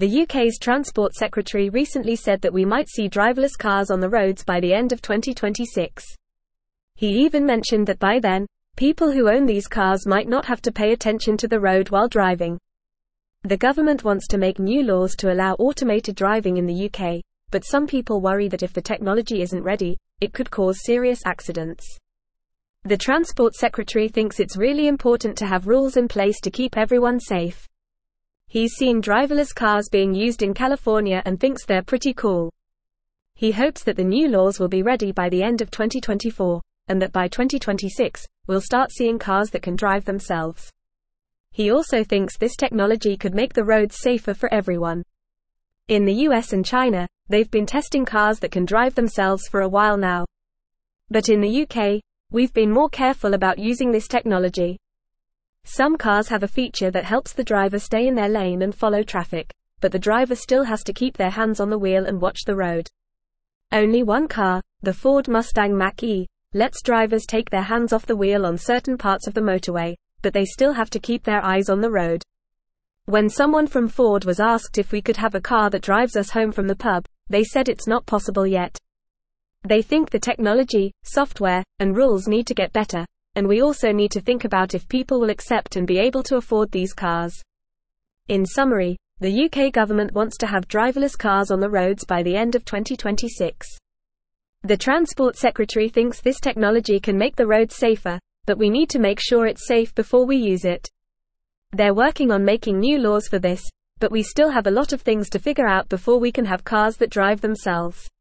The UK's Transport Secretary recently said that we might see driverless cars on the roads by the end of 2026. He even mentioned that by then, people who own these cars might not have to pay attention to the road while driving. The government wants to make new laws to allow automated driving in the UK, but some people worry that if the technology isn't ready, it could cause serious accidents. The Transport Secretary thinks it's really important to have rules in place to keep everyone safe. He's seen driverless cars being used in California and thinks they're pretty cool. He hopes that the new laws will be ready by the end of 2024, and that by 2026, we'll start seeing cars that can drive themselves. He also thinks this technology could make the roads safer for everyone. In the US and China, they've been testing cars that can drive themselves for a while now. But in the UK, we've been more careful about using this technology. Some cars have a feature that helps the driver stay in their lane and follow traffic, but the driver still has to keep their hands on the wheel and watch the road. Only one car, the Ford Mustang Mach-E, lets drivers take their hands off the wheel on certain parts of the motorway, but they still have to keep their eyes on the road. When someone from Ford was asked if we could have a car that drives us home from the pub, they said it's not possible yet. They think the technology, software, and rules need to get better, and we also need to think about if people will accept and be able to afford these cars. In summary, the UK government wants to have driverless cars on the roads by the end of 2026. The Transport Secretary thinks this technology can make the roads safer, but we need to make sure it's safe before we use it. They're working on making new laws for this, but we still have a lot of things to figure out before we can have cars that drive themselves.